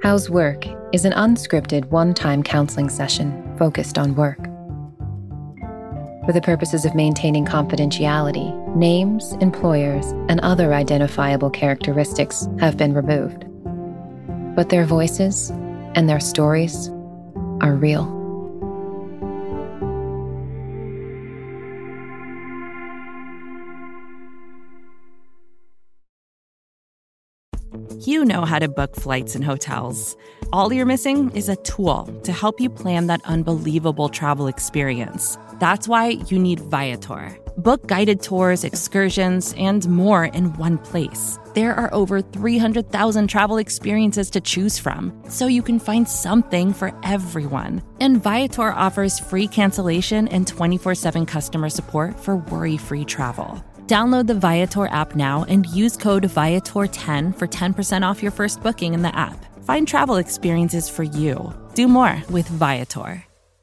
How's Work is an unscripted one-time counseling session focused on work. For the purposes of maintaining confidentiality, names, employers, and other identifiable characteristics have been removed. But their voices and their stories are real. You know how to book flights and hotels. All you're missing is a tool to help you plan that unbelievable travel experience. That's why you need Viator. Book guided tours, excursions, and more in one place. There are over 300,000 travel experiences to choose from, so you can find something for everyone. And Viator offers free cancellation and 24/7 customer support for worry-free travel. Download the Viator app now and use code Viator10 for 10% off your first booking in the app. Find travel experiences for you. Do more with Viator.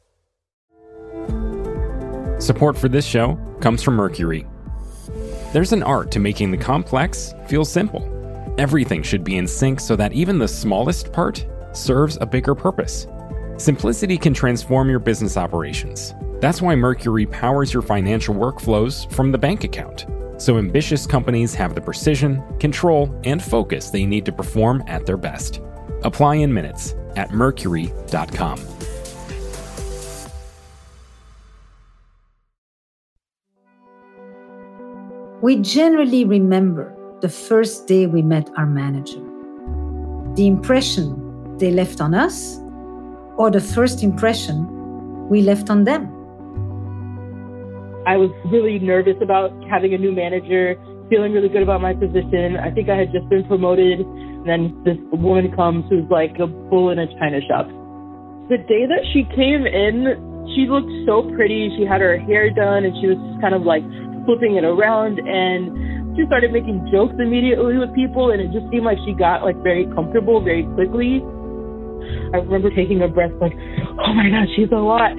Support for this show comes from Mercury. There's an art to making the complex feel simple. Everything should be in sync so that even the smallest part serves a bigger purpose. Simplicity can transform your business operations. That's why Mercury powers your financial workflows from the bank account, so ambitious companies have the precision, control, and focus they need to perform at their best. Apply in minutes at mercury.com. We generally remember the first day we met our manager, the impression they left on us, or the first impression we left on them. I was really nervous about having a new manager, feeling really good about my position. I think I had just been promoted, and then this woman comes who's like a bull in a china shop. The day that she came in, she looked so pretty. She had her hair done, and she was just kind of like flipping it around, and she started making jokes immediately with people, and it just seemed like she got like very comfortable very quickly. I remember taking a breath like, oh my God, she's a lot.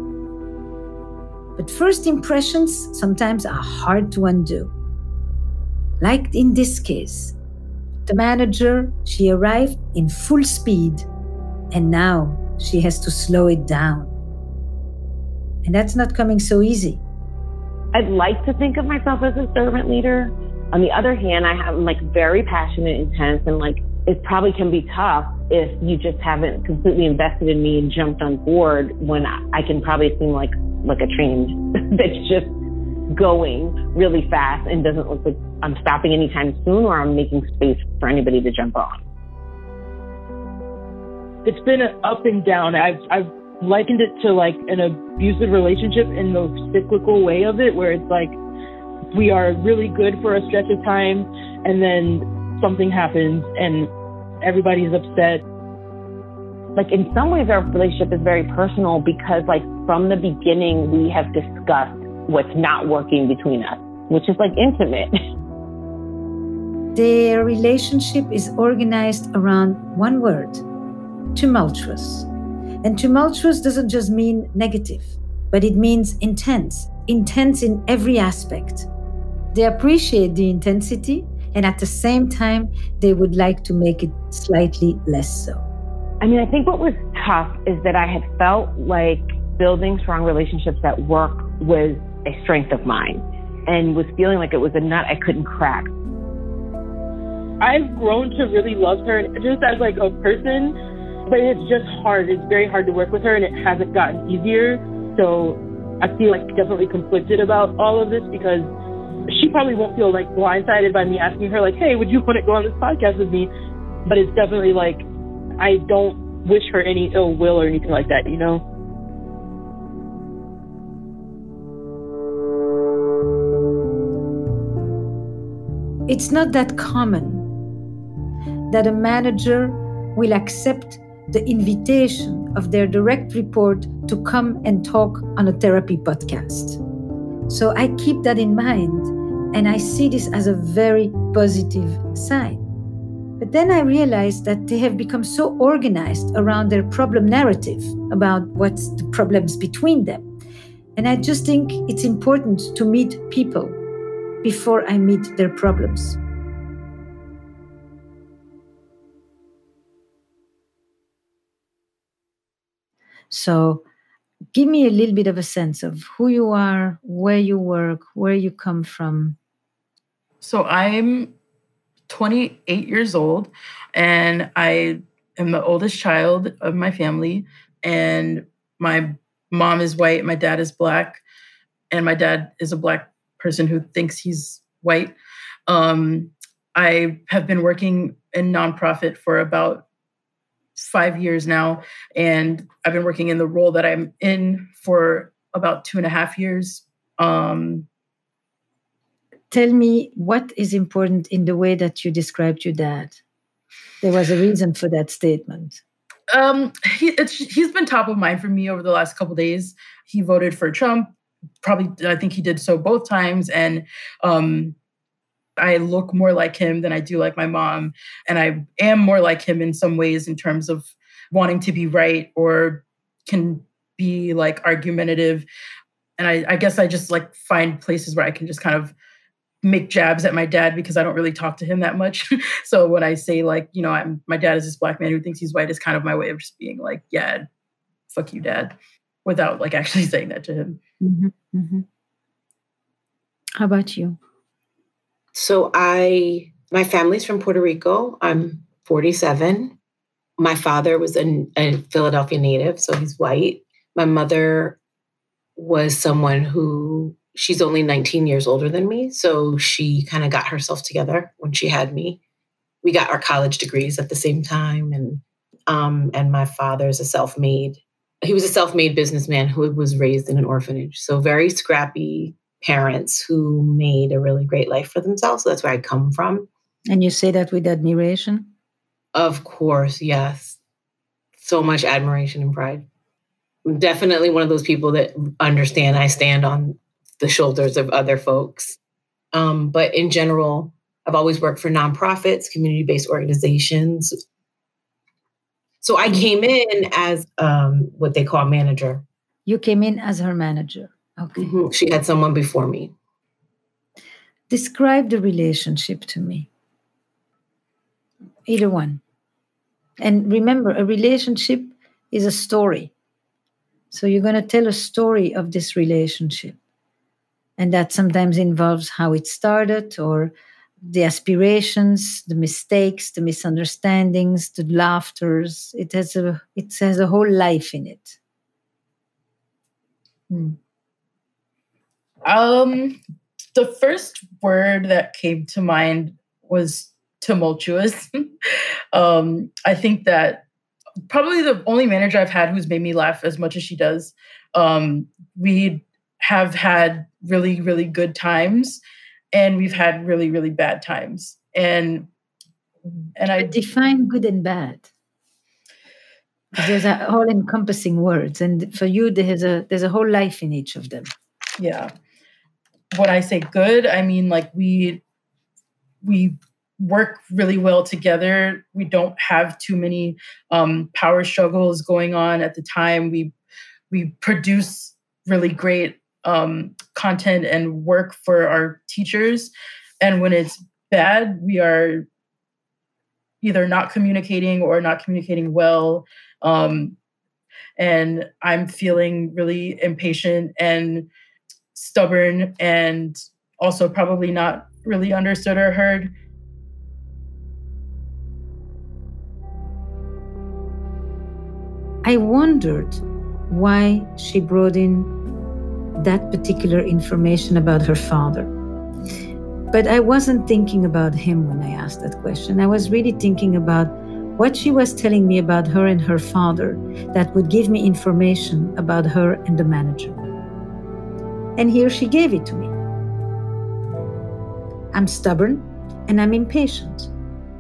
But first impressions sometimes are hard to undo. Like in this case, the manager, she arrived in full speed, and now she has to slow it down. And that's not coming so easy. I'd like to think of myself as a servant leader. On the other hand, I'm like very passionate, intense, and like it probably can be tough if you just haven't completely invested in me and jumped on board when I can probably seem like a train that's just going really fast and doesn't look like I'm stopping anytime soon or I'm making space for anybody to jump on. It's been an up and down. I've likened it to like an abusive relationship in the cyclical way of it, where it's like we are really good for a stretch of time and then something happens and everybody's upset. Like in some ways our relationship is very personal because like from the beginning we have discussed what's not working between us, which is like intimate. Their relationship is organized around one word: tumultuous. And tumultuous doesn't just mean negative, but it means intense in every aspect. They appreciate the intensity, and at the same time, they would like to make it slightly less so. I mean, I think what was tough is that I had felt like building strong relationships at work was a strength of mine and was feeling like it was a nut I couldn't crack. I've grown to really love her just as like a person, but it's just hard. It's very hard to work with her, and it hasn't gotten easier. So I feel like definitely conflicted about all of this because she probably won't feel like blindsided by me asking her like, hey, would you want to go on this podcast with me? But it's definitely like, I don't wish her any ill will or anything like that, you know? It's not that common that a manager will accept the invitation of their direct report to come and talk on a therapy podcast. So I keep that in mind, and I see this as a very positive sign. But then I realized that they have become so organized around their problem narrative about what's the problems between them. And I just think it's important to meet people before I meet their problems. So give me a little bit of a sense of who you are, where you work, where you come from. So I'm 28 years old, and I am the oldest child of my family. And my mom is white, my dad is Black, and my dad is a Black person who thinks he's white. I have been working in nonprofit for about 5 years now, and I've been working in the role that I'm in for about 2.5 years. Tell me what is important in the way that you described your dad. There was a reason for that statement. He's been top of mind for me over the last couple of days. He voted for Trump. Probably, I think he did so both times. And I look more like him than I do like my mom. And I am more like him in some ways in terms of wanting to be right or can be like argumentative. And I guess I just like find places where I can just kind of make jabs at my dad because I don't really talk to him that much. So when I say like, you know, my dad is this Black man who thinks he's white, is kind of my way of just being like, yeah, fuck you, Dad, without like actually saying that to him. Mm-hmm. Mm-hmm. How about you? So my family's from Puerto Rico. I'm 47. My father was a Philadelphia native, so he's white. My mother was someone who, she's only 19 years older than me. So she kind of got herself together when she had me. We got our college degrees at the same time. And my father's he was a self-made businessman who was raised in an orphanage. So very scrappy parents who made a really great life for themselves. So that's where I come from. And you say that with admiration? Of course, yes. So much admiration and pride. I'm definitely one of those people that understand I stand on the shoulders of other folks. But in general, I've always worked for nonprofits, community-based organizations. So I came in as what they call manager. You came in as her manager. Okay. Mm-hmm. She had someone before me. Describe the relationship to me. Either one. And remember, a relationship is a story. So you're going to tell a story of this relationship. And that sometimes involves how it started, or the aspirations, the mistakes, the misunderstandings, the laughters. It has a whole life in it. The first word that came to mind was tumultuous. I think that probably the only manager I've had who's made me laugh as much as she does. We have had really, really good times, and we've had really, really bad times. And I define good and bad. Those are all encompassing words, and for you, there's a whole life in each of them. Yeah. When I say good, I mean like we work really well together. We don't have too many power struggles going on at the time. We produce really great content and work for our teachers. And when it's bad, we are either not communicating or not communicating well. And I'm feeling really impatient and stubborn, and also probably not really understood or heard. I wondered why she brought in that particular information about her father. But I wasn't thinking about him when I asked that question. I was really thinking about what she was telling me about her and her father that would give me information about her and the manager. And here she gave it to me. I'm stubborn and I'm impatient.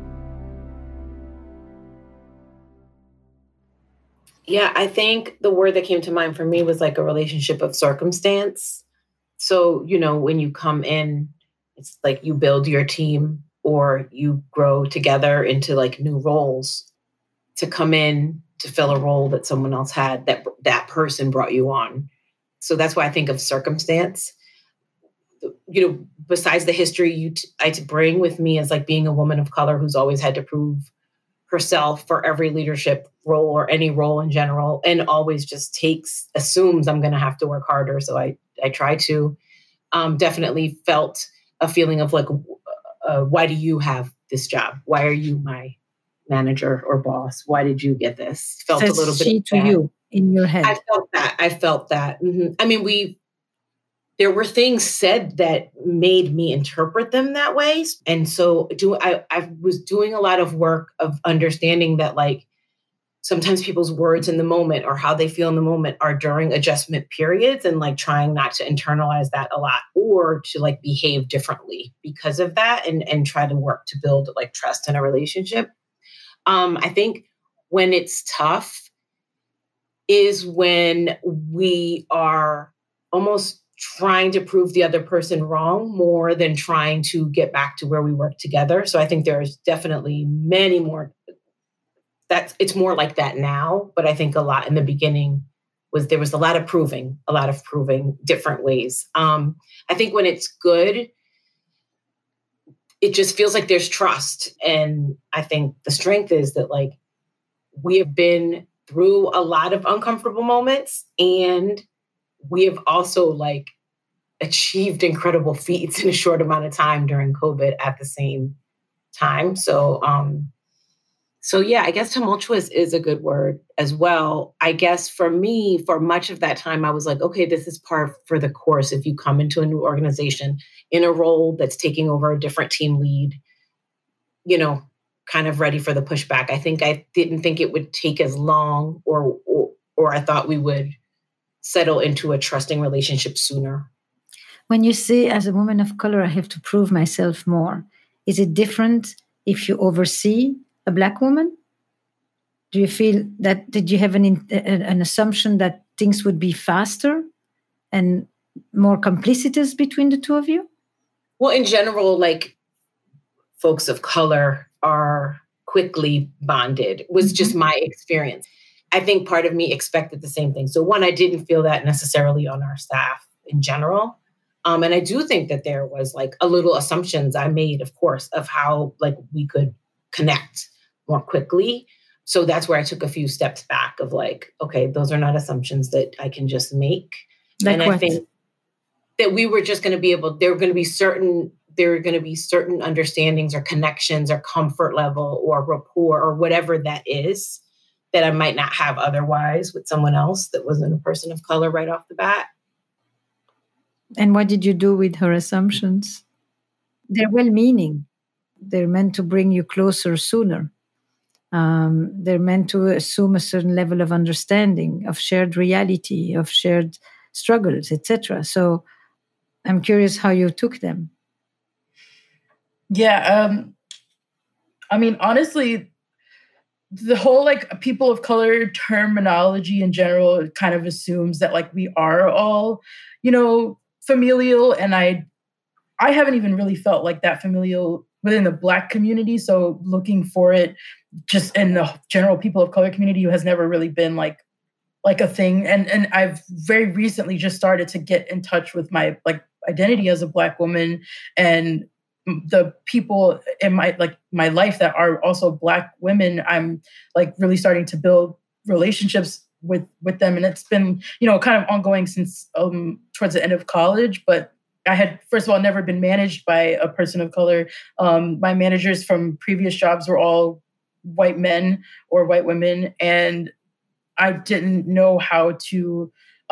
Yeah, I think the word that came to mind for me was like a relationship of circumstance. So, you know, when you come in, it's like you build your team or you grow together into like new roles. To come in to fill a role that someone else had, that person brought you on. So that's why I think of circumstance. You know, besides the history I bring with me as like being a woman of color who's always had to prove herself for every leadership role or any role in general, and always just assumes I'm going to have to work harder. So I try to. Definitely felt a feeling of like, why do you have this job? Why are you my manager or boss? Why did you get this? Felt a little bit to you in your head. I felt that. Mm-hmm. I mean, there were things said that made me interpret them that way. And so I was doing a lot of work of understanding that, like, sometimes people's words in the moment or how they feel in the moment are during adjustment periods, and like trying not to internalize that a lot or to like behave differently because of that, and try to work to build like trust in a relationship. I think when it's tough is when we are almost trying to prove the other person wrong more than trying to get back to where we work together. So I think there's definitely many more. It's more like that now, but I think a lot in the beginning there was a lot of proving different ways. I think when it's good, it just feels like there's trust. And I think the strength is that, like, we have been through a lot of uncomfortable moments, and we have also like achieved incredible feats in a short amount of time during COVID at the same time. So yeah, I guess tumultuous is a good word as well. I guess for me, for much of that time, I was like, okay, this is par for the course. If you come into a new organization in a role that's taking over a different team lead, kind of ready for the pushback. I didn't think it would take as long, or I thought we would settle into a trusting relationship sooner. When you say, as a woman of color, I have to prove myself more, is it different if you oversee a Black woman? Do you feel that, did you have an assumption that things would be faster and more complicitous between the two of you? Well, in general, like, folks of color are quickly bonded, was just my experience. I think part of me expected the same thing. So one, I didn't feel that necessarily on our staff in general. And I do think that there was like a little assumptions I made, of course, of how like we could connect more quickly. So that's where I took a few steps back of like, okay, those are not assumptions that I can just make. Like and what? I think that we were just going to be there are going to be certain understandings or connections or comfort level or rapport or whatever that is that I might not have otherwise with someone else that wasn't a person of color right off the bat. And what did you do with her assumptions? They're well-meaning. They're meant to bring you closer sooner. They're meant to assume a certain level of understanding, of shared reality, of shared struggles, etc. So I'm curious how you took them. Yeah. I mean, honestly, the whole like people of color terminology in general kind of assumes that like we are all, familial. And I haven't even really felt like that familial within the Black community. So looking for it just in the general people of color community has never really been like a thing. And I've very recently just started to get in touch with my like identity as a Black woman, and the people in my life that are also Black women. I'm like really starting to build relationships with them. And it's been, kind of ongoing since towards the end of college. But I had, first of all, never been managed by a person of color. My managers from previous jobs were all white men or white women. And I didn't know how to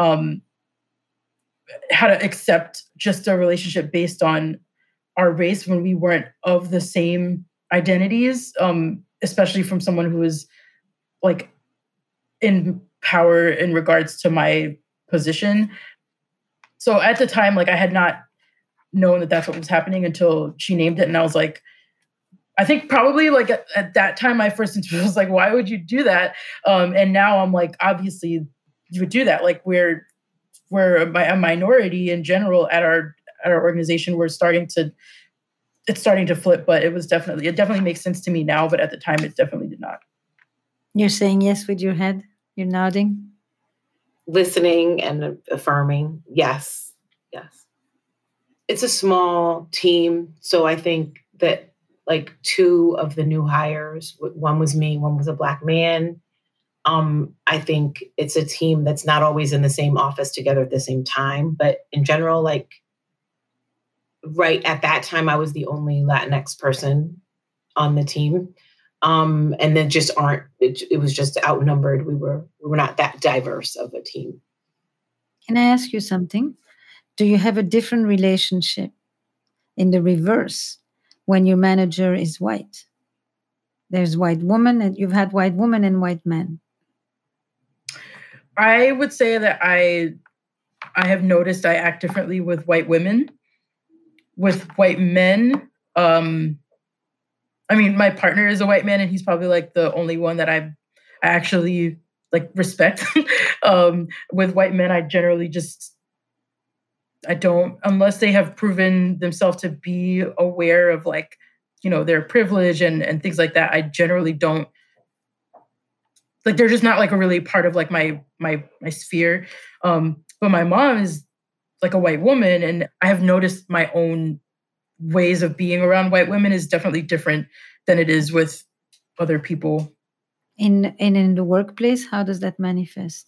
accept just a relationship based on our race when we weren't of the same identities, especially from someone who is like in power in regards to my position. So at the time, like I had not known that that's what was happening until she named it. And I was like, I think probably like at that time, my first interview was like, why would you do that? And now I'm like, obviously you would do that. Like we're a minority in general at our organization. It's starting to flip, but it definitely makes sense to me now. But at the time, it definitely did not. You're saying yes with your head. You're nodding. Listening and affirming. Yes. It's a small team. So I think that like 2 of the new hires. One was me, one was a Black man. I think it's a team that's not always in the same office together at the same time. But in general, like right at that time, I was the only Latinx person on the team. And then just it was just outnumbered. We were not that diverse of a team. Can I ask you something? Do you have a different relationship in the reverse when your manager is white? There's white woman, and you've had white woman and white men. I would say that I have noticed I act differently with white women. With white men, I mean, my partner is a white man, and he's probably like the only one that I actually like respect. With white men, I generally I don't, unless they have proven themselves to be aware of like, you know, their privilege and things like that. I generally don't, like, they're just not like a really part of like my sphere. But my mom is like a white woman, and I have noticed my own ways of being around white women is definitely different than it is with other people. In the workplace, how does that manifest?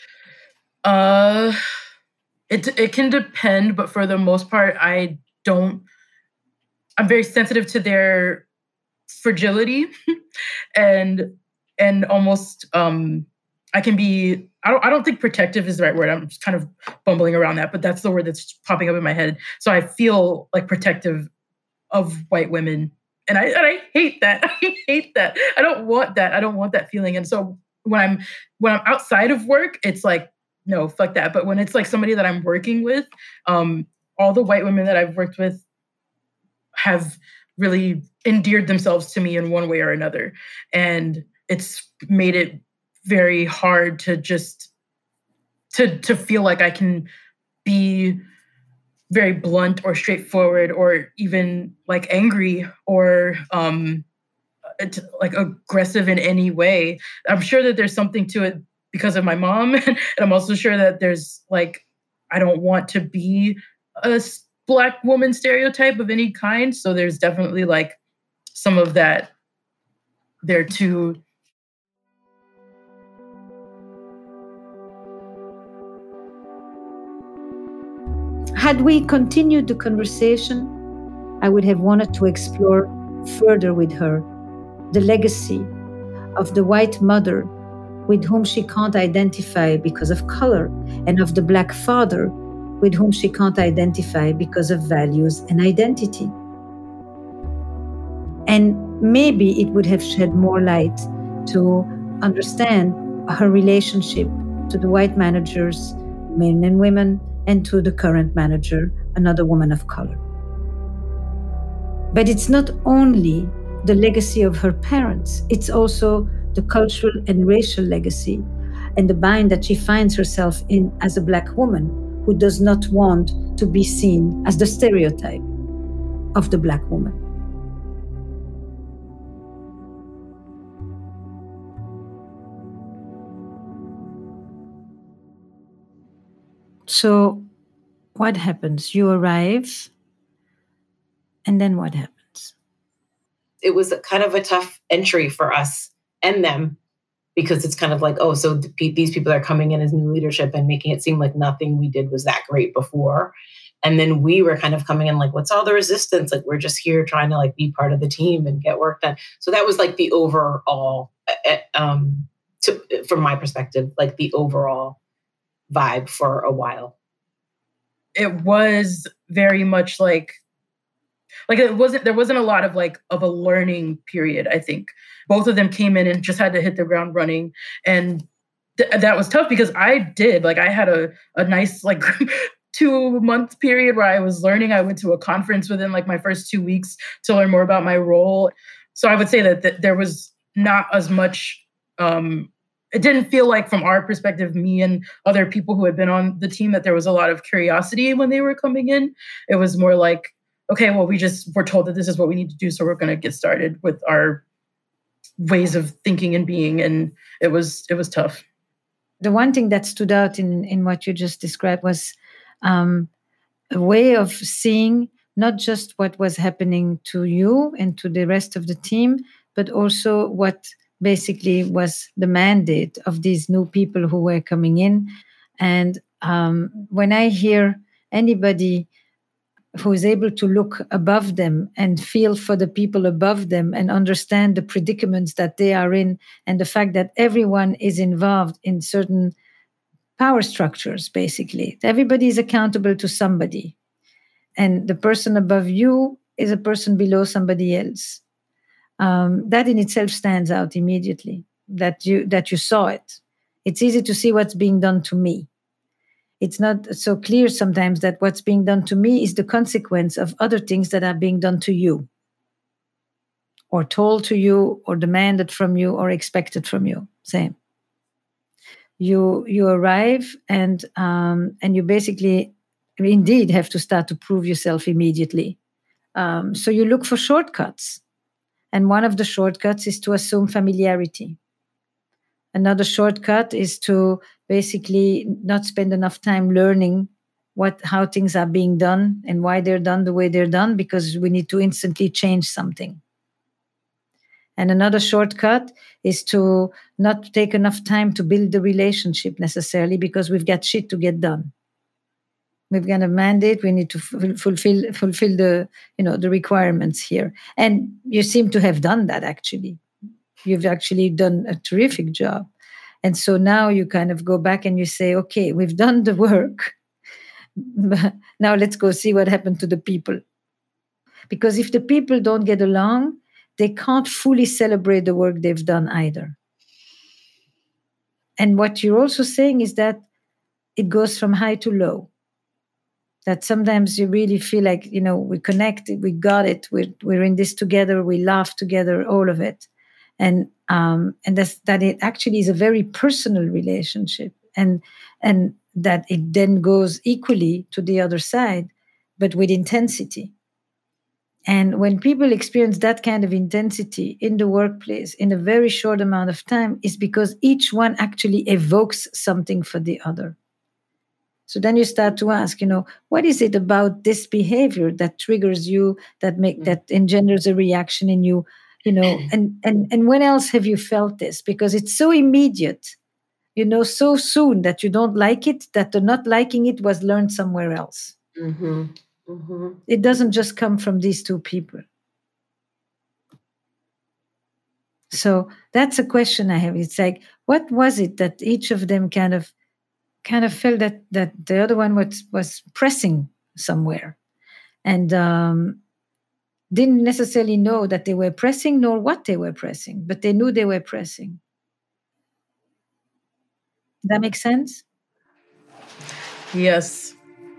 It can depend, but for the most part, I'm very sensitive to their fragility and almost I can be, I don't think protective is the right word. I'm just kind of bumbling around that, but that's the word that's popping up in my head. So I feel like protective of white women. And I hate that. I hate that. I don't want that. I don't want that feeling. And so when I'm outside of work, it's like, no, fuck that. But when it's like somebody that I'm working with, all the white women that I've worked with have really endeared themselves to me in one way or another. And it's made it very hard to just to feel like I can be very blunt or straightforward or even like angry or like aggressive in any way. I'm sure that there's something to it because of my mom. And I'm also sure that there's like, I don't want to be a Black woman stereotype of any kind. So there's definitely like some of that there too. Had we continued the conversation, I would have wanted to explore further with her the legacy of the white mother with whom she can't identify because of color, and of the Black father with whom she can't identify because of values and identity. And maybe it would have shed more light to understand her relationship to the white managers, men and women, and to the current manager, another woman of color. But it's not only the legacy of her parents, it's also the cultural and racial legacy and the bind that she finds herself in as a Black woman who does not want to be seen as the stereotype of the Black woman. So what happens? You arrive, and then what happens? It was kind of a tough entry for us and them, because it's kind of like, oh, so these people are coming in as new leadership and making it seem like nothing we did was that great before. And then we were kind of coming in like, what's all the resistance? Like, we're just here trying to like be part of the team and get work done. So that was like the overall, from my perspective, like the overall vibe for a while. It was very much like there wasn't a lot of like of a learning period. I think both of them came in and just had to hit the ground running. And that was tough because I had a nice like 2-month period where I was learning. I went to a conference within like my first 2 weeks to learn more about my role. So I would say that there was not as much, it didn't feel like from our perspective, me and other people who had been on the team, that there was a lot of curiosity when they were coming in. It was more like, okay, well, we're told that this is what we need to do, so we're going to get started with our ways of thinking and being. And it was tough. The one thing that stood out in what you just described was a way of seeing not just what was happening to you and to the rest of the team, but also what basically was the mandate of these new people who were coming in. And when I hear anybody who is able to look above them and feel for the people above them and understand the predicaments that they are in, and the fact that everyone is involved in certain power structures, basically. Everybody is accountable to somebody. And the person above you is a person below somebody else. That in itself stands out immediately, that you saw it. It's easy to see what's being done to me. It's not so clear sometimes that what's being done to me is the consequence of other things that are being done to you, or told to you, or demanded from you, or expected from you. Same. You arrive and you basically indeed have to start to prove yourself immediately. So you look for shortcuts. And one of the shortcuts is to assume familiarity. Another shortcut is to basically not spend enough time learning how things are being done and why they're done the way they're done, because we need to instantly change something. And another shortcut is to not take enough time to build the relationship necessarily, because we've got shit to get done. We've got a mandate. We need to fulfill the the requirements here. And you seem to have done that, actually. You've actually done a terrific job. And so now you kind of go back and you say, okay, we've done the work. Now let's go see what happened to the people. Because if the people don't get along, they can't fully celebrate the work they've done either. And what you're also saying is that it goes from high to low. That sometimes you really feel like, we connected, we got it, we're in this together, we laugh together, all of it. And that it actually is a very personal relationship, and that it then goes equally to the other side, but with intensity. And when people experience that kind of intensity in the workplace in a very short amount of time, is because each one actually evokes something for the other. So then you start to ask, what is it about this behavior that triggers you, that engenders a reaction in you, and when else have you felt this? Because it's so immediate, so soon that you don't like it, that the not liking it was learned somewhere else. Mm-hmm. Mm-hmm. It doesn't just come from these two people. So that's a question I have. It's like, what was it that each of them kind of felt that the other one was pressing somewhere, and didn't necessarily know that they were pressing nor what they were pressing, but they knew they were pressing. Does that make sense? Yes.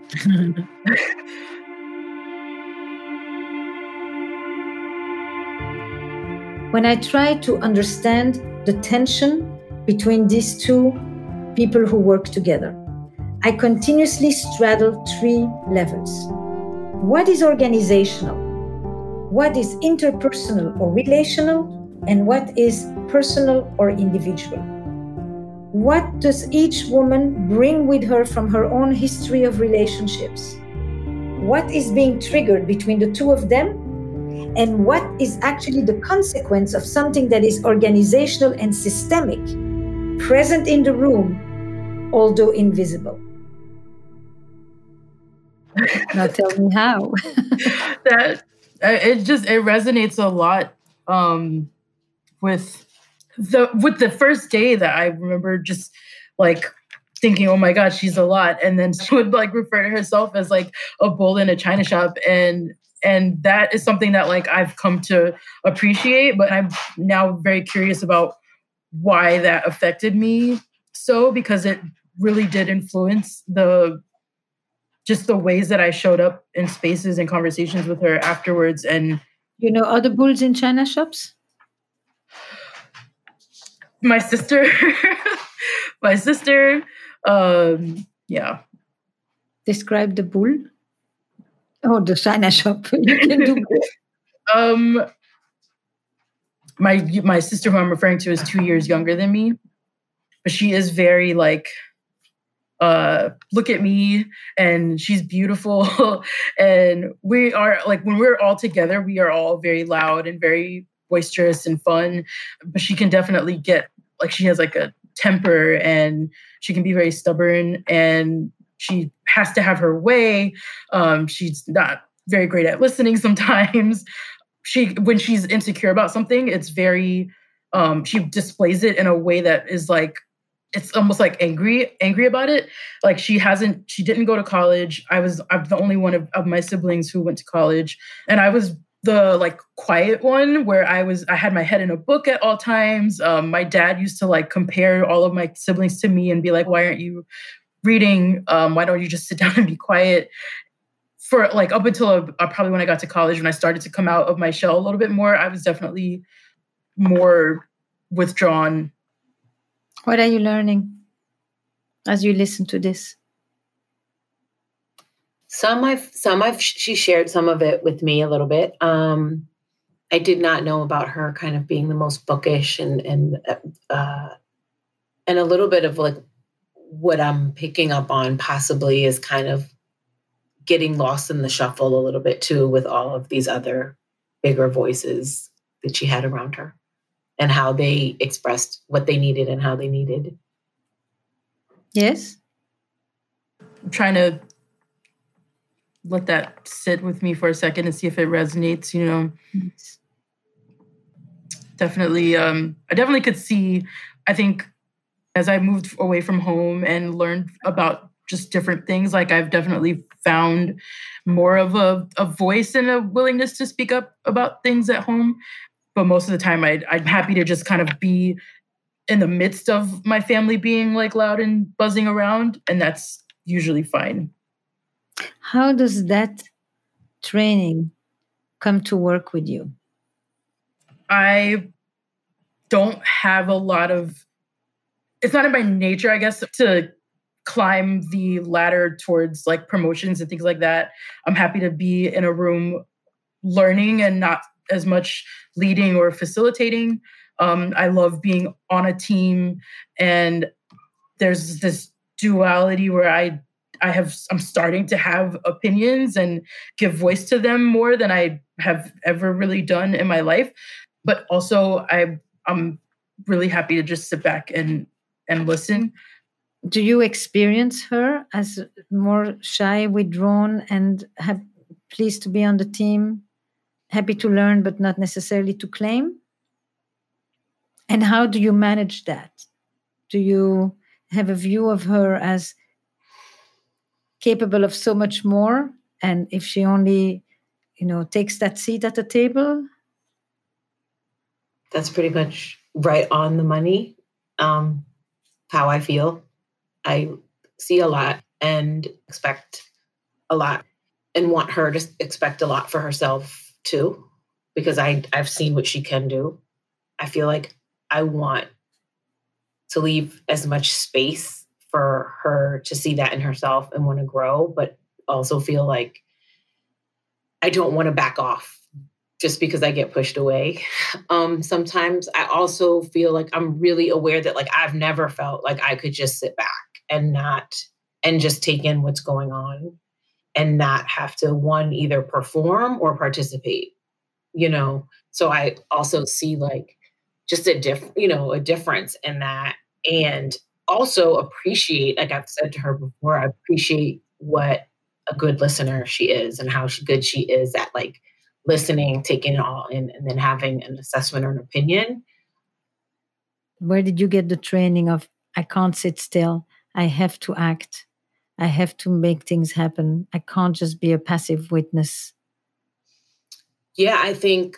When I try to understand the tension between these two people who work together, I continuously straddle three levels. What is organizational? What is interpersonal or relational? And what is personal or individual? What does each woman bring with her from her own history of relationships? What is being triggered between the two of them? And what is actually the consequence of something that is organizational and systemic, present in the room, although invisible? Now tell me how. It resonates a lot with the first day that I remember just like thinking, oh my God, she's a lot. And then she would like refer to herself as like a bull in a china shop. And that is something that like I've come to appreciate, but I'm now very curious about why that affected me so, because it really did influence the ways that I showed up in spaces and conversations with her afterwards. And other bulls in china shops? My sister. Yeah. Describe the bull. Oh, the china shop. You can do both. My sister, who I'm referring to, is 2 years younger than me, but she is very like look at me and she's beautiful. And we are like, when we're all together, we are all very loud and very boisterous and fun. But she can definitely get, like, she has like a temper and she can be very stubborn and she has to have her way. She's not very great at listening sometimes. When she's insecure about something, it's very, she displays it in a way that is like, it's almost like angry about it. Like she didn't go to college. I'm the only one of my siblings who went to college. And I was the like quiet one where I had my head in a book at all times. My dad used to like compare all of my siblings to me and be like, why aren't you reading? Why don't you just sit down and be quiet? For like up until probably when I got to college, when I started to come out of my shell a little bit more, I was definitely more withdrawn. What are you learning as you listen to this? She shared some of it with me a little bit. I did not know about her kind of being the most bookish and a little bit of like what I'm picking up on possibly is kind of getting lost in the shuffle a little bit too with all of these other bigger voices that she had around her and how they expressed what they needed and how they needed. Yes. I'm trying to let that sit with me for a second and see if it resonates, you know. Yes. Definitely. I definitely could see, I think as I moved away from home and learned about just different things, like I've definitely found more of a voice and a willingness to speak up about things at home. But most of the time, I'm happy to just kind of be in the midst of my family being like loud and buzzing around. And that's usually fine. How does that training come to work with you? I don't have a lot of, it's not in my nature, I guess, to climb the ladder towards like promotions and things like that. I'm happy to be in a room learning and not as much leading or facilitating. I love being on a team, and there's this duality where I'm starting to have opinions and give voice to them more than I have ever really done in my life. But also I'm really happy to just sit back and listen. Do you experience her as more shy, withdrawn, and pleased to be on the team, happy to learn, but not necessarily to claim? And how do you manage that? Do you have a view of her as capable of so much more? And if she only, takes that seat at the table? That's pretty much right on the money. How I feel. I see a lot and expect a lot and want her to expect a lot for herself too, because I've seen what she can do. I feel like I want to leave as much space for her to see that in herself and want to grow, but also feel like I don't want to back off just because I get pushed away. Sometimes I also feel like I'm really aware that like I've never felt like I could just sit back and just take in what's going on and not have to either perform or participate, So I also see like just a difference in that, and also appreciate, like I've said to her before, I appreciate what a good listener she is and how good she is at like listening, taking it all in, and then having an assessment or an opinion. Where did you get the training of, I can't sit still, I have to act, I have to make things happen, I can't just be a passive witness? Yeah, I think,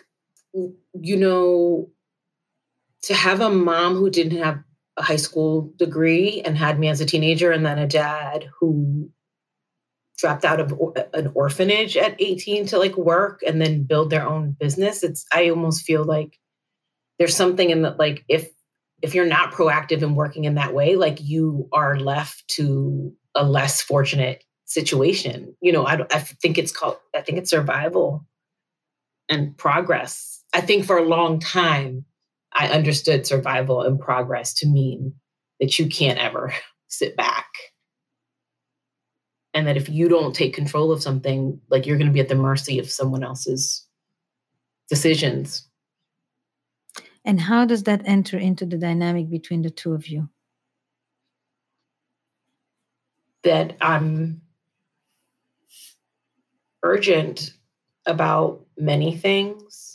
to have a mom who didn't have a high school degree and had me as a teenager, and then a dad who dropped out of an orphanage at 18 to like work and then build their own business. I almost feel like there's something in that, like if you're not proactive in working in that way, like you are left to a less fortunate situation. I think it's survival and progress. I think for a long time, I understood survival and progress to mean that you can't ever sit back And that if you don't take control of something, like you're going to be at the mercy of someone else's decisions. And how does that enter into the dynamic between the two of you? That I'm urgent about many things.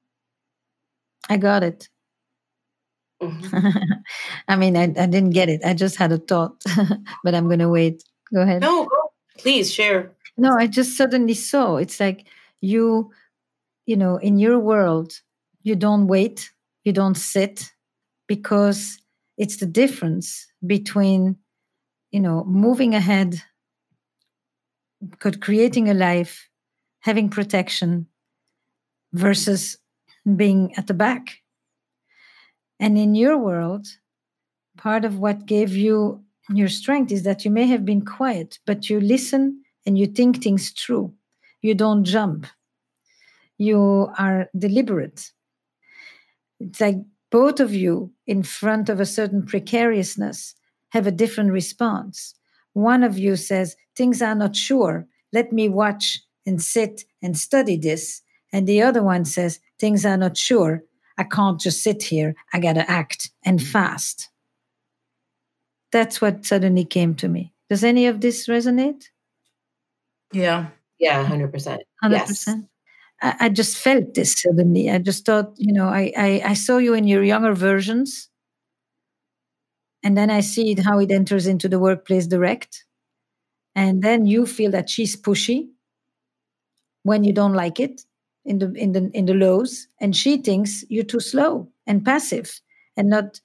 I got it. Mm-hmm. I mean, I didn't get it. I just had a thought, but I'm going to wait. Go ahead. No, please share. No, I just suddenly saw. It's like you know, in your world, you don't wait, you don't sit, because it's the difference between, you know, moving ahead, creating a life, having protection, versus being at the back. And in your world, part of what gave you your strength is that you may have been quiet, but you listen and you think things through. You don't jump. You are deliberate. It's like both of you in front of a certain precariousness have a different response. One of you says, things are not sure. Let me watch and sit and study this. And the other one says, things are not sure. I can't just sit here. I got to act and fast. That's what suddenly came to me. Does any of this resonate? Yeah. Yeah, 100%. 100%. Yes. I just felt this suddenly. I just thought, you know, I saw you in your younger versions. And then I see how it enters into the workplace direct. And then you feel that she's pushy when you don't like it in the lows. And she thinks you're too slow and passive and not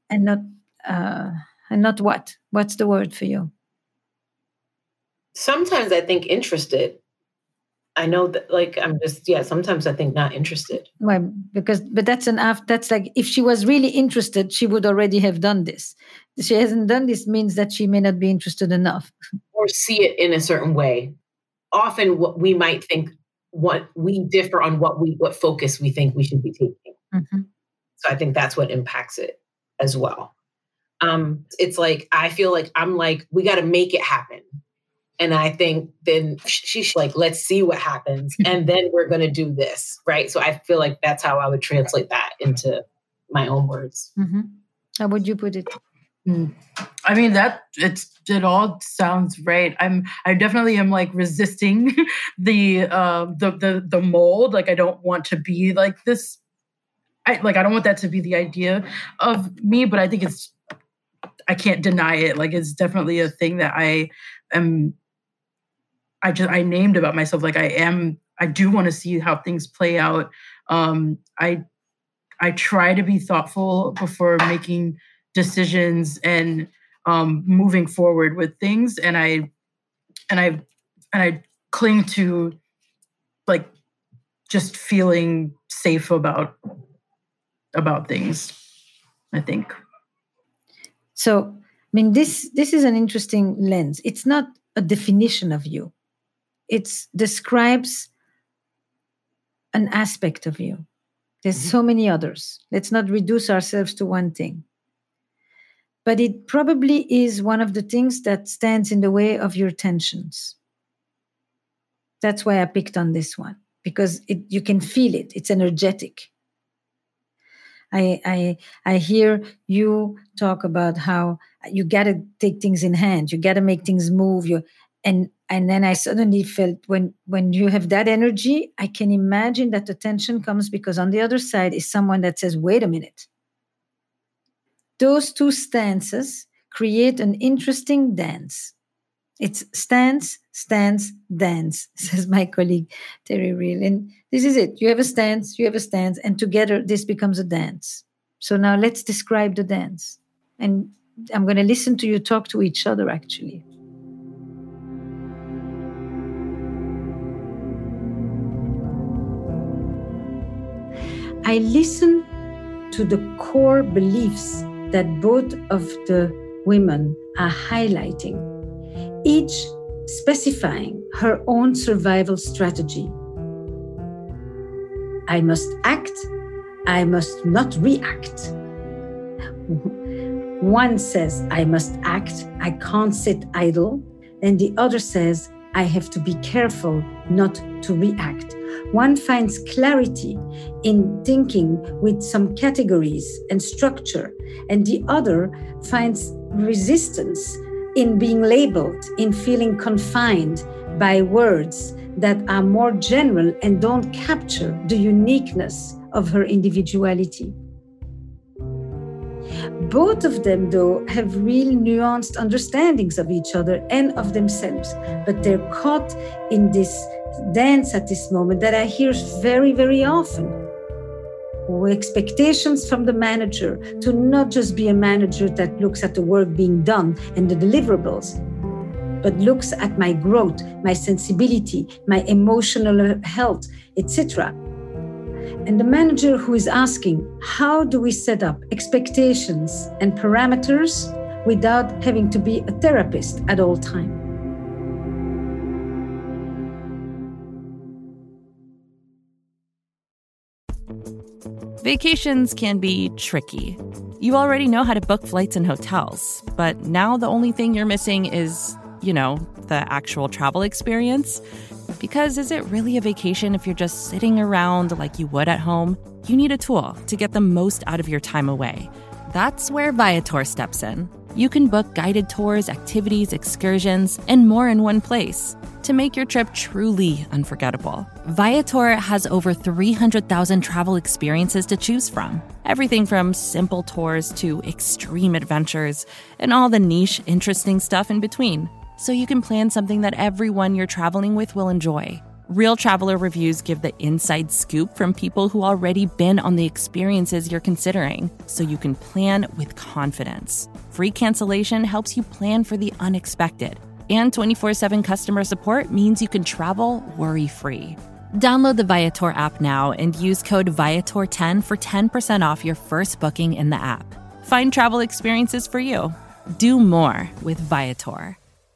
what? What's the word for you? Sometimes I think interested. I know that, like, sometimes I think not interested. Well, but that's like, if she was really interested, she would already have done this. She hasn't done this means that she may not be interested enough. Or see it in a certain way. Often what we might think, what we differ on what focus we think we should be taking. Mm-hmm. So I think that's what impacts it as well. It's like, I feel like I'm like, we got to make it happen. And I think then she's like, let's see what happens. And then we're going to do this. Right. So I feel like that's how I would translate that into my own words. Mm-hmm. How would you put it? I mean, it all sounds right. I definitely am like resisting the mold. Like, I don't want to be like this. I don't want that to be the idea of me, but I think I can't deny it. Like, it's definitely a thing that I named about myself. Like, I do want to see how things play out. I try to be thoughtful before making decisions and moving forward with things. And I cling to, like, just feeling safe about things, I think. So, I mean, this is an interesting lens. It's not a definition of you. It describes an aspect of you. There's so many others. Let's not reduce ourselves to one thing. But it probably is one of the things that stands in the way of your tensions. That's why I picked on this one, because you can feel it. It's energetic. I hear you talk about how you got to take things in hand. You got to make things move. And then I suddenly felt when you have that energy, I can imagine that the tension comes because on the other side is someone that says, wait a minute. Those two stances create an interesting dance. It's stance, dance, says my colleague, Terry Real. And this is it. You have a stance, and together this becomes a dance. So now let's describe the dance. And I'm going to listen to you talk to each other, actually. I listen to the core beliefs that both of the women are highlighting, each specifying her own survival strategy. I must act, I must not react. One says, I must act, I can't sit idle. and the other says, I have to be careful not to react. One finds clarity in thinking with some categories and structure, and the other finds resistance in being labeled, in feeling confined by words that are more general and don't capture the uniqueness of her individuality. Both of them, though, have real nuanced understandings of each other and of themselves, but they're caught in this dance at this moment that I hear very, very often. Expectations from the manager to not just be a manager that looks at the work being done and the deliverables, but looks at my growth, my sensibility, my emotional health, etc. And the manager who is asking, how do we set up expectations and parameters without having to be a therapist at all times? Vacations can be tricky. You already know how to book flights and hotels, but now the only thing you're missing is, the actual travel experience. Because is it really a vacation if you're just sitting around like you would at home? You need a tool to get the most out of your time away. That's where Viator steps in. You can book guided tours, activities, excursions, and more in one place to make your trip truly unforgettable. Viator has over 300,000 travel experiences to choose from. Everything from simple tours to extreme adventures and all the niche, interesting stuff in between. So you can plan something that everyone you're traveling with will enjoy. Real traveler reviews give the inside scoop from people who already been on the experiences you're considering, so you can plan with confidence. Free cancellation helps you plan for the unexpected. And 24/7 customer support means you can travel worry-free. Download the Viator app now and use code Viator10 for 10% off your first booking in the app. Find travel experiences for you. Do more with Viator.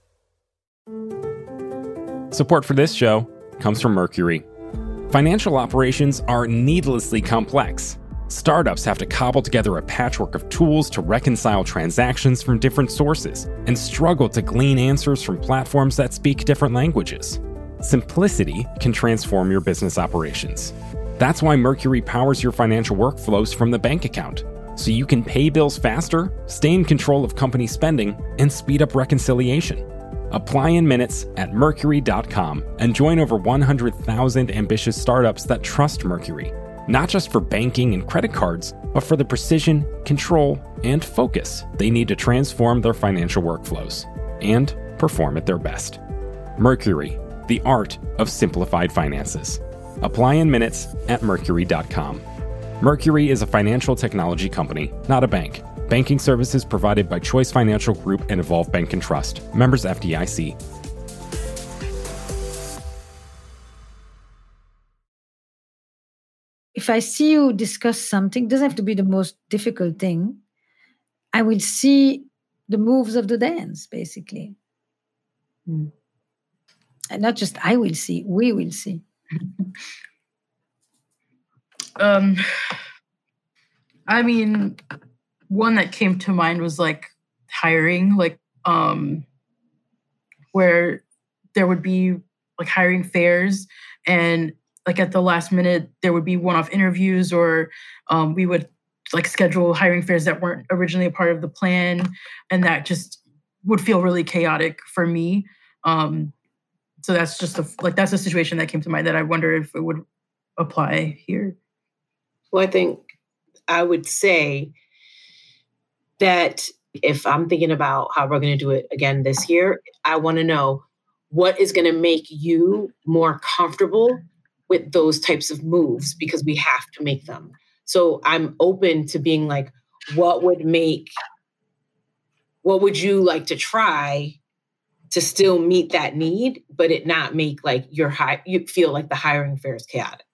Support for this show comes from Mercury. Financial operations are needlessly complex. Startups have to cobble together a patchwork of tools to reconcile transactions from different sources and struggle to glean answers from platforms that speak different languages. Simplicity can transform your business operations. That's why Mercury powers your financial workflows from the bank account, so you can pay bills faster, stay in control of company spending, and speed up reconciliation. Apply in minutes at Mercury.com and join over 100,000 ambitious startups that trust Mercury, not just for banking and credit cards, but for the precision, control, and focus they need to transform their financial workflows and perform at their best. Mercury, the art of simplified finances. Apply in minutes at Mercury.com. Mercury is a financial technology company, not a bank. Banking services provided by Choice Financial Group and Evolve Bank and Trust. Members FDIC. If I see you discuss something, it doesn't have to be the most difficult thing. I will see the moves of the dance, basically. And not just I will see, we will see. One that came to mind was hiring, where there would be hiring fairs, and at the last minute there would be one-off interviews, or we would schedule hiring fairs that weren't originally a part of the plan, and that just would feel really chaotic for me. So that's just that's a situation that came to mind that I wonder if it would apply here. Well, I think I would say that if I'm thinking about how we're going to do it again this year, I want to know what is going to make you more comfortable with those types of moves, because we have to make them. So I'm open to being what would you like to try to still meet that need, but it not make you feel like the hiring fair is chaotic?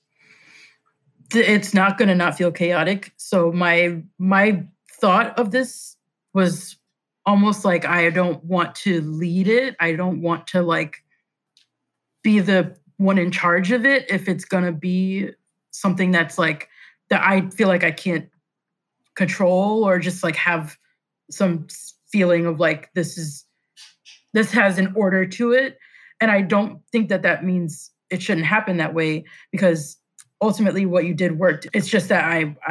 It's not going to not feel chaotic. So my thought of this was almost I don't want to lead it. I don't want to be the one in charge of it if it's going to be something that's that I feel like I can't control, or just have some feeling of this is this has an order to it. And I don't think that means it shouldn't happen that way, because ultimately what you did worked. It's just that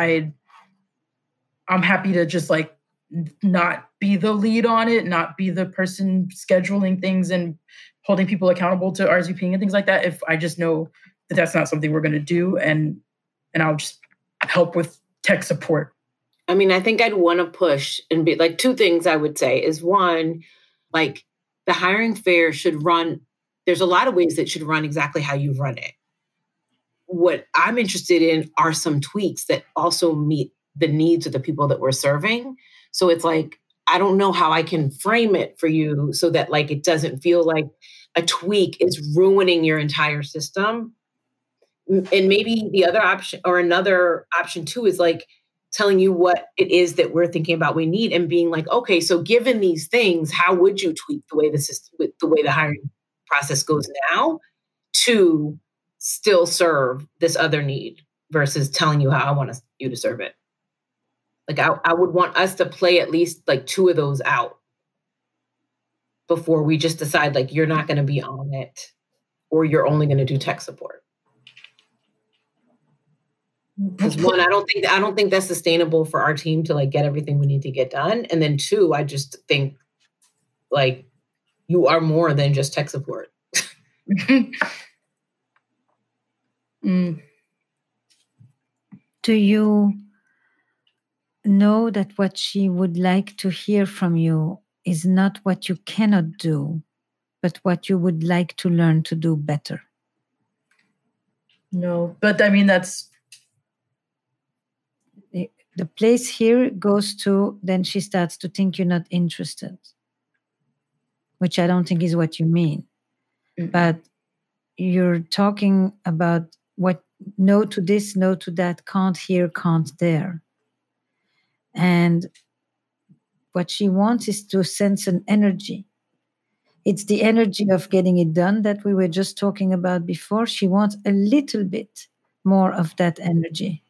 I'm happy to just like not be the lead on it, not be the person scheduling things and holding people accountable to RSVPing and things like that. If I just know that that's not something we're going to do, and I'll just help with tech support. I mean, I think I'd want to push and be like, two things I would say is, one, like the hiring fair should run. There's a lot of ways that it should run exactly how you run it. What I'm interested in are some tweaks that also meet the needs of the people that we're serving. So it's like, I don't know how I can frame it for you so that like it doesn't feel like a tweak is ruining your entire system. And maybe the other option, or another option too, is like telling you what it is that we're thinking about we need, and being like, okay, so given these things, how would you tweak the way the system, the way the hiring process goes now to still serve this other need, versus telling you how I want you to serve it. Like I would want us to play at least like two of those out before we just decide like you're not going to be on it, or you're only going to do tech support. Because one, I don't think that's sustainable for our team to like get everything we need to get done. And then two, I just think like you are more than just tech support. Do you know that what she would like to hear from you is not what you cannot do, but what you would like to learn to do better? No, but I mean, that's... The place here goes to, then she starts to think you're not interested, which I don't think is what you mean. Mm-hmm. But you're talking about what, no to this, no to that, can't here, can't there. And what she wants is to sense an energy. It's the energy of getting it done that we were just talking about before. She wants a little bit more of that energy.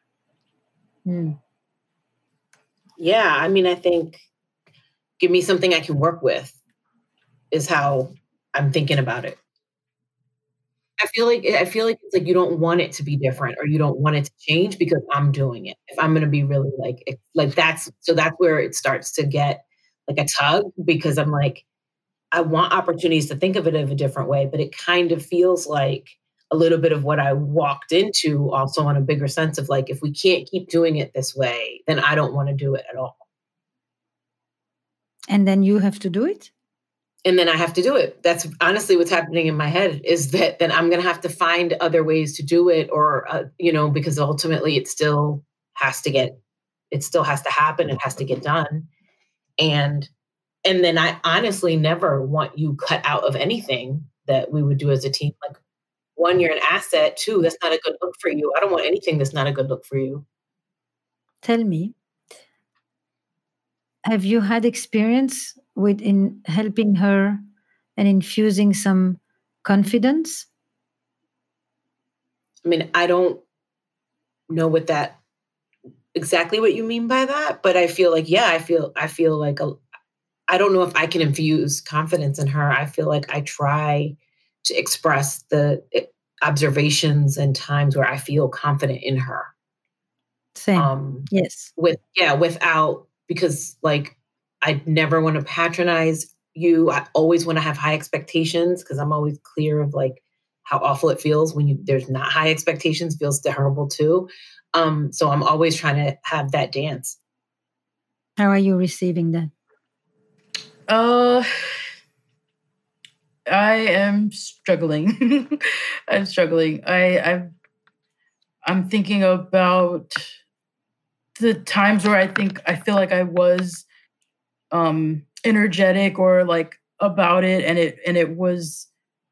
Yeah, I mean, I think give me something I can work with is how I'm thinking about it. I feel like it's like you don't want it to be different, or you don't want it to change because I'm doing it. If I'm going to be really like that's where it starts to get like a tug, because I'm like, I want opportunities to think of it in a different way, but it kind of feels like a little bit of what I walked into, also on a bigger sense of like, if we can't keep doing it this way, then I don't want to do it at all. And then you have to do it? And then I have to do it. That's honestly what's happening in my head, is that then I'm going to have to find other ways to do it, or, because ultimately it still has to happen. It has to get done. And then I honestly never want you cut out of anything that we would do as a team. Like, one, you're an asset. Two, that's not a good look for you. I don't want anything that's not a good look for you. Tell me, have you had experience in helping her and infusing some confidence? I mean, I don't know exactly what you mean by that, but I feel like, I feel like I don't know if I can infuse confidence in her. I feel like I try to express the observations and times where I feel confident in her. Same. Yes. Without, because like, I never want to patronize you. I always want to have high expectations, because I'm always clear of like how awful it feels when there's not high expectations. Feels terrible too. So I'm always trying to have that dance. How are you receiving that? I am struggling. I'm struggling. I'm thinking about the times where I feel like I was energetic or like about it, and it was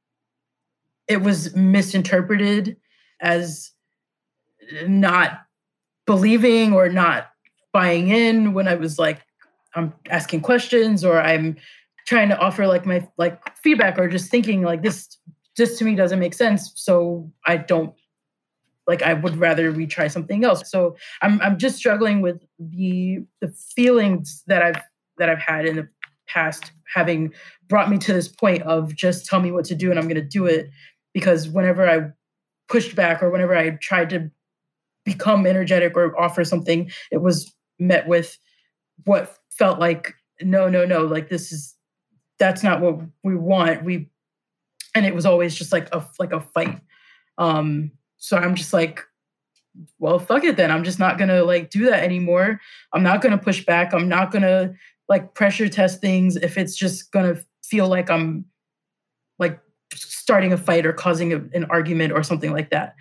misinterpreted as not believing or not buying in when I was like, I'm asking questions, or I'm trying to offer like my like feedback, or just thinking like this to me doesn't make sense. So I don't like, I would rather we try something else. So I'm just struggling with the feelings that I've had in the past having brought me to this point of just tell me what to do and I'm going to do it. Because whenever I pushed back or whenever I tried to become energetic or offer something, it was met with what felt like, no, like that's not what we want. And it was always just like a fight. So I'm just like, well, fuck it then. I'm just not going to like do that anymore. I'm not going to push back. I'm not going to like pressure test things if it's just going to feel like I'm like starting a fight or causing an argument or something like that.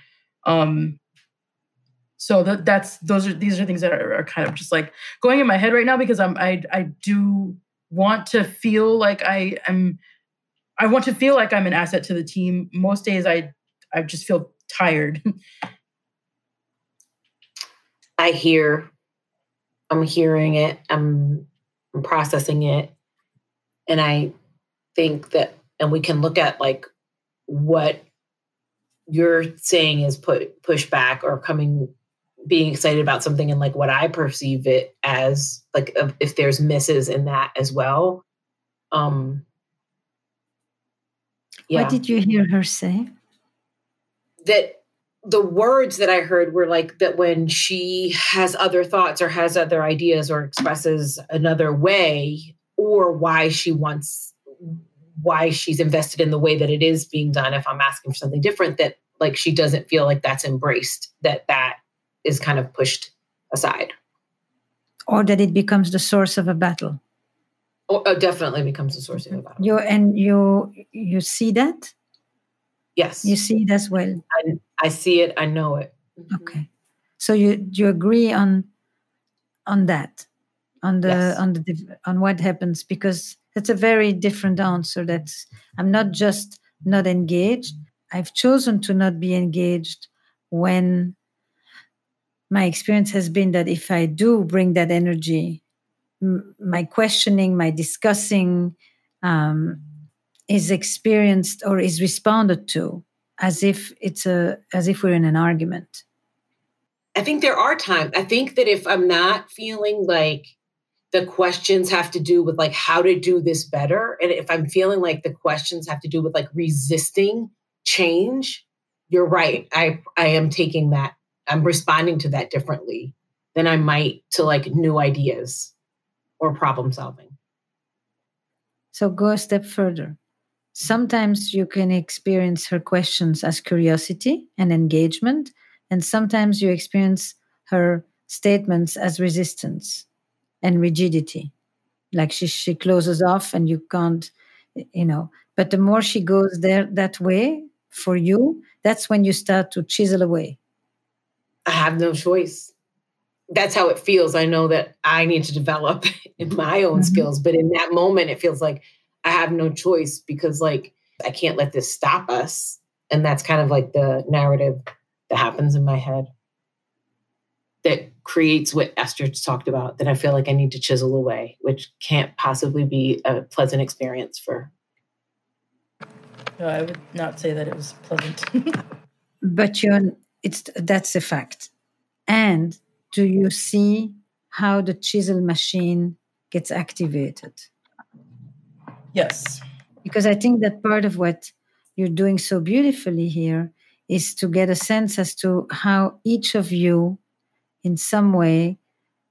So these are things that are kind of just like going in my head right now, because I do want to feel like I want to feel like I'm an asset to the team. Most days I just feel tired. I'm hearing it, I'm processing it. And I think that, and we can look at like what you're saying is push back or being excited about something, and like what I perceive it as, like if there's misses in that as well. Yeah. What did you hear her say? That the words that I heard were like that when she has other thoughts or has other ideas or expresses another way, or why she's invested in the way that it is being done. If I'm asking for something different, that like she doesn't feel like that's embraced, that is kind of pushed aside. Or that it becomes the source of a battle. Oh, definitely becomes the source of a battle. You see that? Yes. You see it as well. I see it. I know it. Okay. So you agree on that, on what happens, because it's a very different answer. That's, I'm not just not engaged. I've chosen to not be engaged when my experience has been that if I do bring that energy, my questioning, my discussing is experienced or is responded to as if we're in an argument. I think there are times. I think that if I'm not feeling like the questions have to do with like how to do this better, and if I'm feeling like the questions have to do with like resisting change, you're right. I am taking that. I'm responding to that differently than I might to like new ideas or problem solving. So go a step further. Sometimes you can experience her questions as curiosity and engagement, and sometimes you experience her statements as resistance and rigidity. Like she closes off and you can't, but the more she goes that way for you, that's when you start to chisel away. I have no choice. That's how it feels. I know that I need to develop in my own skills, but in that moment, it feels like I have no choice because like, I can't let this stop us. And that's kind of like the narrative that happens in my head that creates what Esther talked about, that I feel like I need to chisel away, which can't possibly be a pleasant experience for. No, I would not say that it was pleasant. But that's a fact. And do you see how the chisel machine gets activated? Yes. Because I think that part of what you're doing so beautifully here is to get a sense as to how each of you in some way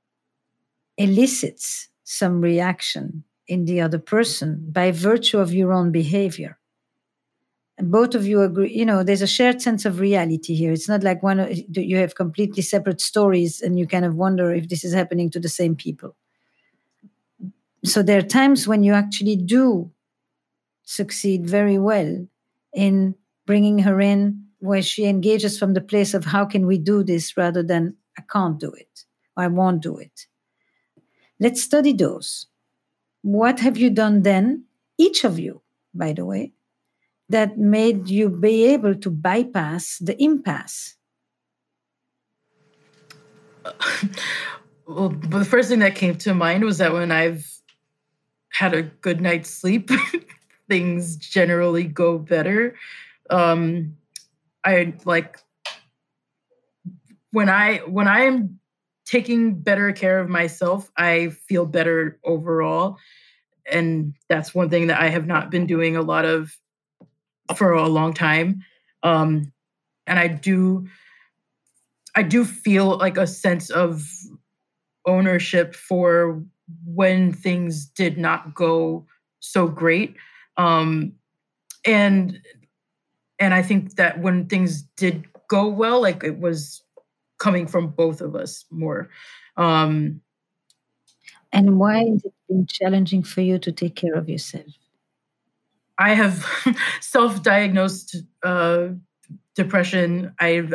elicits some reaction in the other person by virtue of your own behavior. And both of you agree, there's a shared sense of reality here. It's not like you have completely separate stories and you kind of wonder if this is happening to the same people. So there are times when you actually do succeed very well in bringing her in where she engages from the place of how can we do this rather than I can't do it or I won't do it. Let's study those. What have you done then, each of you, by the way, that made you be able to bypass the impasse? Well, the first thing that came to mind was that when I've had a good night's sleep, things generally go better. I like when I am taking better care of myself, I feel better overall. And that's one thing that I have not been doing a lot of for a long time. And I do feel like a sense of ownership for when things did not go so great. And I think that when things did go well, like it was coming from both of us more. And why has it been challenging for you to take care of yourself? I have self-diagnosed depression. I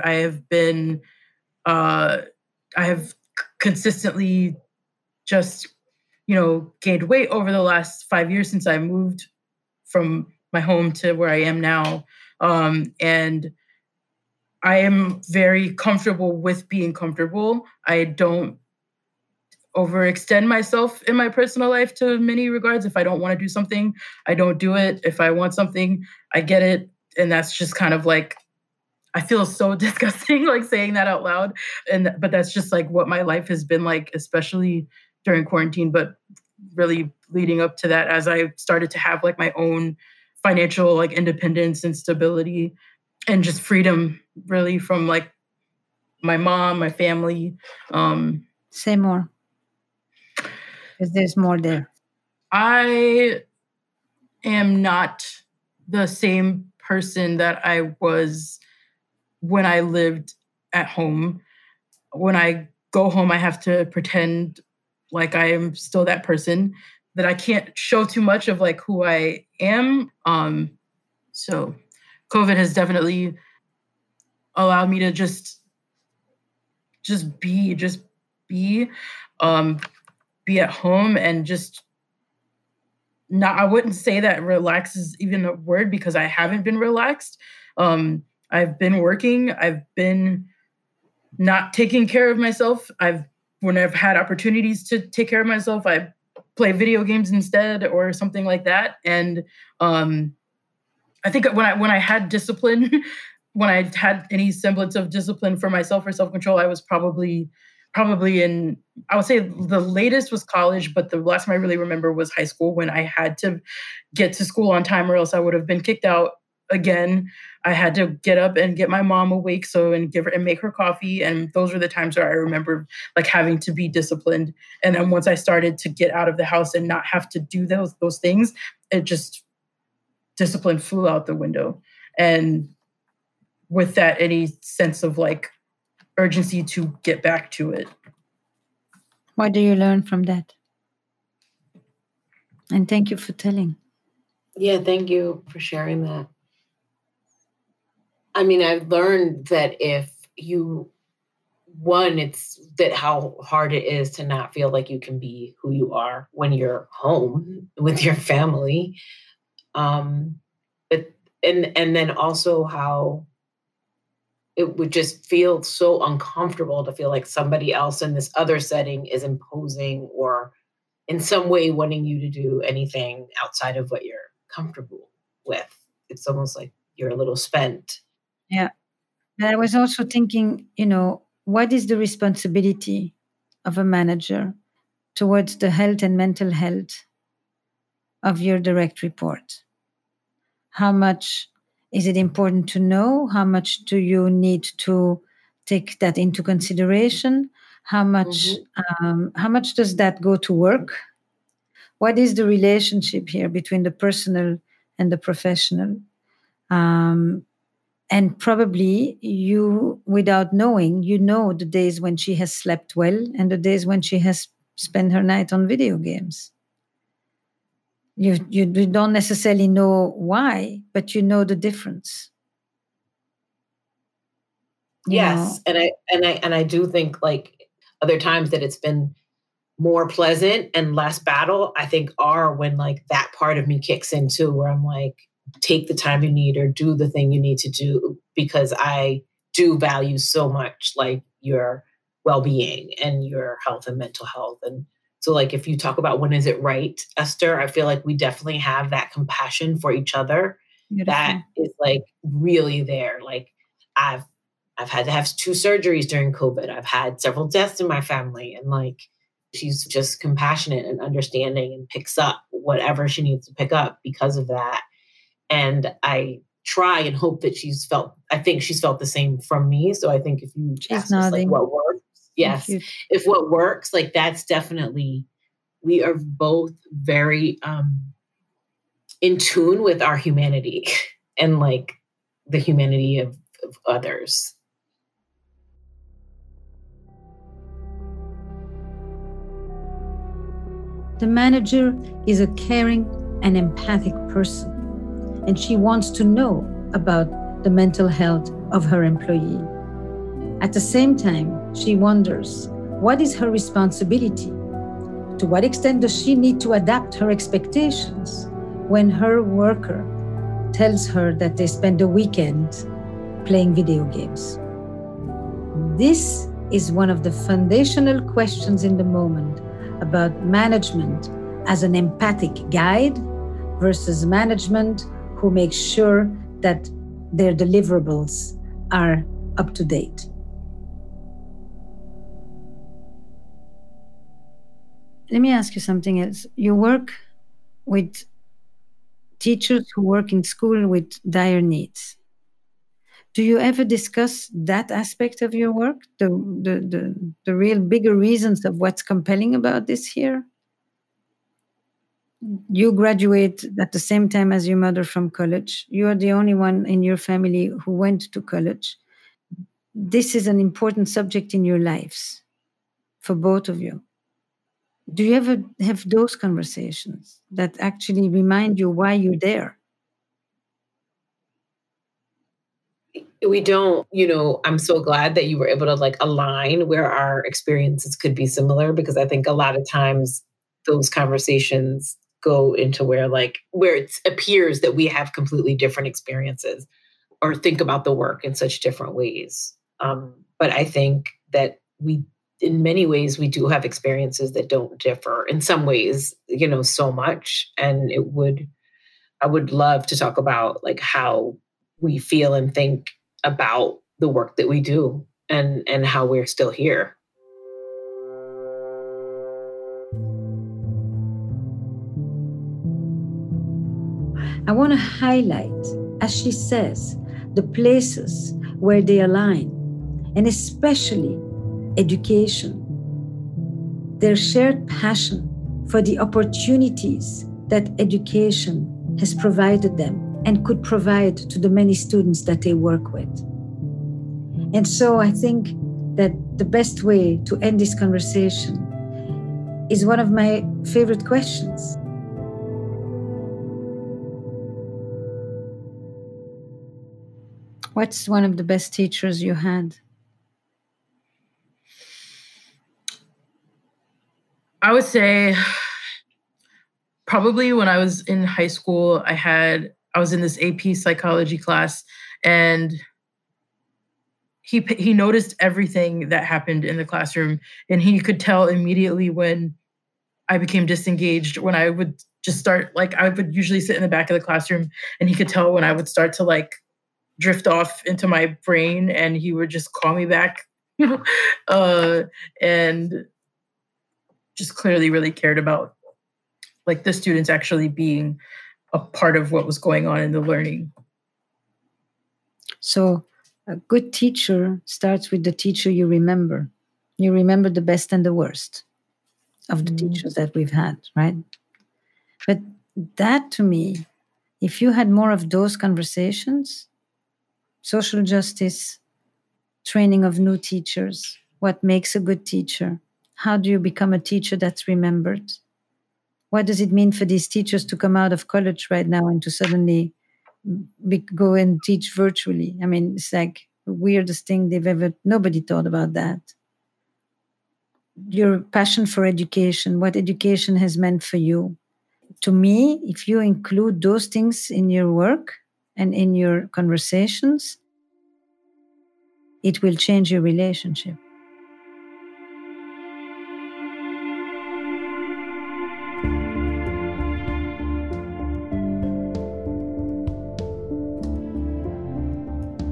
have consistently just, gained weight over the last 5 years since I moved from my home to where I am now. And I am very comfortable with being comfortable. I don't overextend myself in my personal life to many regards. If I don't want to do something, I don't do it. If I want something, I get it. And that's just kind of like, I feel so disgusting like saying that out loud. But that's just like what my life has been like, especially during quarantine, but really leading up to that as I started to have like my own financial like independence and stability and just freedom really from like my mom, my family. Say more. Because there's more there. I am not the same person that I was when I lived at home. When I go home, I have to pretend like I am still that person, that I can't show too much of like who I am. So COVID has definitely allowed me to just be at home and just not, I wouldn't say that relax is even a word because I haven't been relaxed. I've been working. I've been not taking care of myself. When I've had opportunities to take care of myself, I play video games instead or something like that. And I think when I had discipline, when I had any semblance of discipline for myself or self-control, I was probably in, I would say the latest was college, but the last time I really remember was high school when I had to get to school on time or else I would have been kicked out again. I had to get up and get my mom awake and give her and make her coffee. And those were the times where I remember like having to be disciplined. And then once I started to get out of the house and not have to do those things, it just discipline flew out the window. And with that, any sense of like urgency to get back to it. What do you learn from that? And thank you for telling. Yeah, thank you for sharing that. I mean, I've learned that it's that how hard it is to not feel like you can be who you are when you're home with your family. But then also how it would just feel so uncomfortable to feel like somebody else in this other setting is imposing or in some way wanting you to do anything outside of what you're comfortable with. It's almost like you're a little spent. Yeah. And I was also thinking, what is the responsibility of a manager towards the health and mental health of your direct report? How much is it important to know? How much do you need to take that into consideration? How much does that go to work? What is the relationship here between the personal and the professional? And probably you, without knowing, the days when she has slept well and the days when she has spent her night on video games. You don't necessarily know why, but you know the difference. Yes, and I do think like other times that it's been more pleasant and less battle, I think are when like that part of me kicks in too, where I'm like, take the time you need or do the thing you need to do, because I do value so much like your well-being and your health and mental health. And so like if you talk about when is it right, Esther, I feel like we definitely have that compassion for each other. Beautiful. That is like really there. Like I've had to have 2 surgeries during COVID. I've had several deaths in my family, and like She's just compassionate and understanding and picks up whatever she needs to pick up because of that. And I try and hope that I think she's felt the same from me. So I think if you ask us like what works, yes, if what works, like that's definitely, we are both very in tune with our humanity and like the humanity of others. The manager is a caring and empathic person, and she wants to know about the mental health of her employee. At the same time, she wonders, what is her responsibility? To what extent does she need to adapt her expectations when her worker tells her that they spend the weekend playing video games? This is one of the foundational questions in the moment about management as an empathic guide versus management who makes sure that their deliverables are up to date. Let me ask you something else. You work with teachers who work in school with dire needs. Do you ever discuss that aspect of your work, the real bigger reasons of what's compelling about this here? You graduate at the same time as your mother from college. You are the only one in your family who went to college. This is an important subject in your lives for both of you. Do you ever have those conversations that actually remind you why you're there? We don't, I'm so glad that you were able to like align where our experiences could be similar, because I think a lot of times those conversations go into where it appears that we have completely different experiences or think about the work in such different ways. But I think that in many ways, we do have experiences that don't differ in some ways, so much. And I would love to talk about like how we feel and think about the work that we do and how we're still here. I want to highlight, as she says, the places where they align, and especially education, their shared passion for the opportunities that education has provided them and could provide to the many students that they work with. And so I think that the best way to end this conversation is one of my favorite questions. What's one of the best teachers you had? I would say probably when I was in high school, I was in this AP psychology class, and he noticed everything that happened in the classroom, and he could tell immediately when I became disengaged, when I would just start, I would usually sit in the back of the classroom, and he could tell when I would start to drift off into my brain, and he would just call me back. And just clearly really cared about the students actually being a part of what was going on in the learning. So a good teacher starts with the teacher you remember. You remember the best and the worst of the teachers that we've had, right? But that, to me, if you had more of those conversations, social justice, training of new teachers, what makes a good teacher, how do you become a teacher that's remembered? What does it mean for these teachers to come out of college right now and to suddenly go and teach virtually? I mean, it's like the weirdest thing nobody thought about that. Your passion for education, what education has meant for you. To me, if you include those things in your work and in your conversations, it will change your relationship.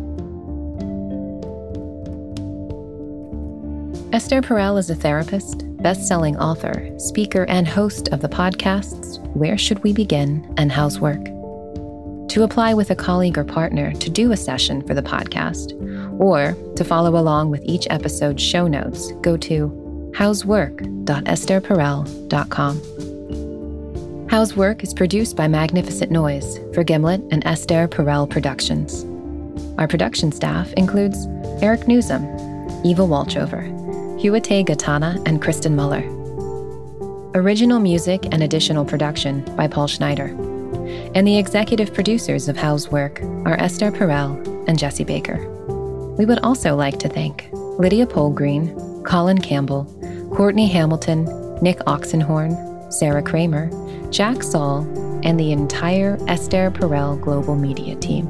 Esther Perel is a therapist, best-selling author, speaker, and host of the podcasts Where Should We Begin and How's Work. To apply with a colleague or partner to do a session for the podcast, or to follow along with each episode's show notes, go to howswork.estherperel.com. How's Work is produced by Magnificent Noise for Gimlet and Esther Perel Productions. Our production staff includes Eric Newsom, Eva Walchover, Huate Gatana, and Kristen Muller. Original music and additional production by Paul Schneider. And the executive producers of How's Work are Esther Perel and Jesse Baker. We would also like to thank Lydia Polgreen, Colin Campbell, Courtney Hamilton, Nick Oxenhorn, Sarah Kramer, Jack Saul, and the entire Esther Perel Global Media team.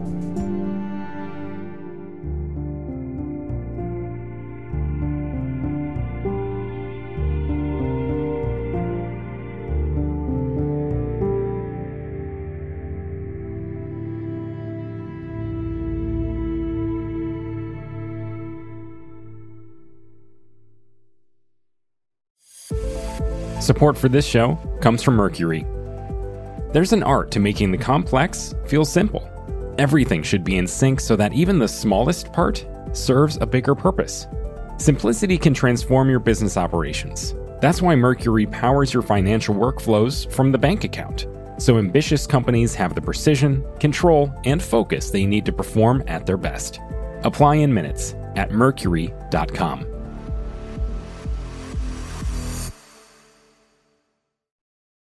Support for this show comes from Mercury. There's an art to making the complex feel simple. Everything should be in sync so that even the smallest part serves a bigger purpose. Simplicity can transform your business operations. That's why Mercury powers your financial workflows from the bank account, so ambitious companies have the precision, control, and focus they need to perform at their best. Apply in minutes at mercury.com.